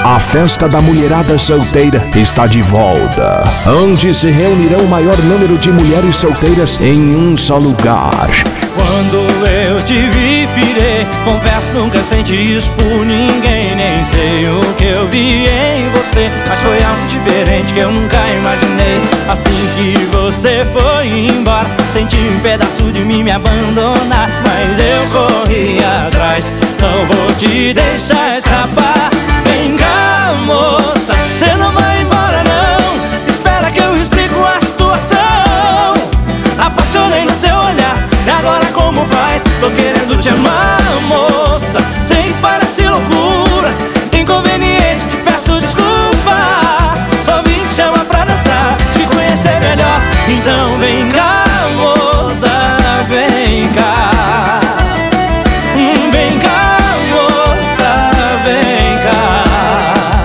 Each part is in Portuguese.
A festa da mulherada solteira está de volta, onde se reunirão o maior número de mulheres solteiras em um só lugar. Quando eu te vi, pirei. Confesso, nunca senti isso por ninguém. Nem sei o que eu vi em você, mas foi algo diferente que eu nunca imaginei. Assim que você foi embora, senti um pedaço de mim me abandonar. Mas eu corri atrás, não vou te deixar escapar. Vem cá, moça, cê não vai embora não. Espera que eu explico a situação. Apaixonei no seu olhar, e agora como faz? Tô querendo te amar, moça. Sei que parece loucura, inconveniente, te peço desculpa. Só vim te chamar pra dançar, te conhecer melhor. Então vem cá, moça, vem cá. Vem cá, moça, vem cá.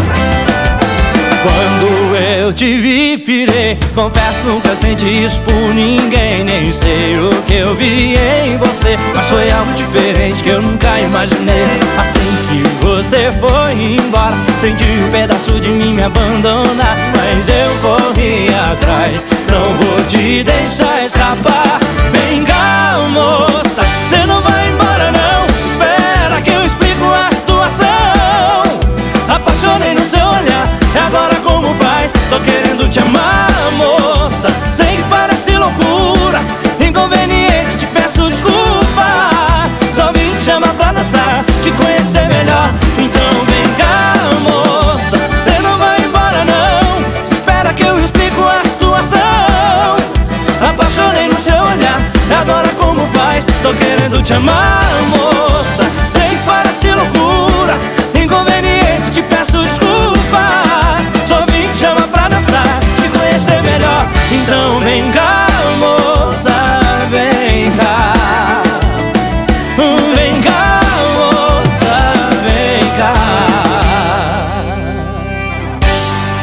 Quando eu te vi, pirei. Confesso, nunca senti isso por ninguém. Nem sei o que eu vi em você, mas foi algo diferente que eu nunca imaginei. Assim que você foi embora, senti um pedaço de mim me abandonar. Mas eu corri atrás, não vou te deixar escapar. Vem cá, moça, cê não vai embora não.